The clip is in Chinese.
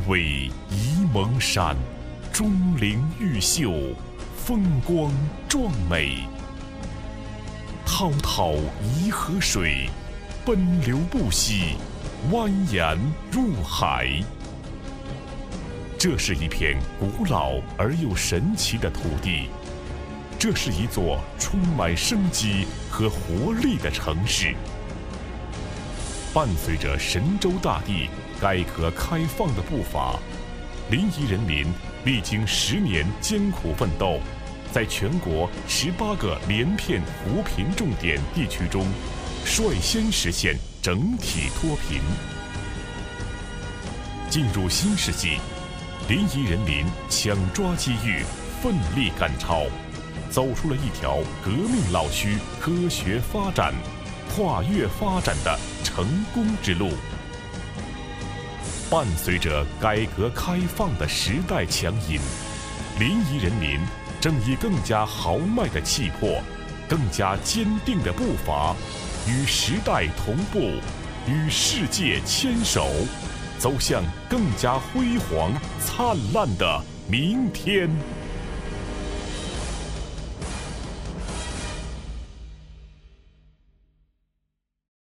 为沂蒙山，钟灵毓秀，风光壮美。滔滔沂河水，奔流不息，蜿蜒入海。这是一片古老而又神奇的土地，这是一座充满生机和活力的城市。伴随着神州大地改革开放的步伐，临沂人民历经10年艰苦奋斗，在全国18个连片扶贫重点地区中，率先实现整体脱贫。进入新世纪，临沂人民抢抓机遇，奋力赶超，走出了一条革命老区科学发展、跨越发展的成功之路。伴随着改革开放的时代强引，临沂人民正以更加豪迈的气魄、更加坚定的步伐，与时代同步，与世界牵手，走向更加辉煌灿烂的明天。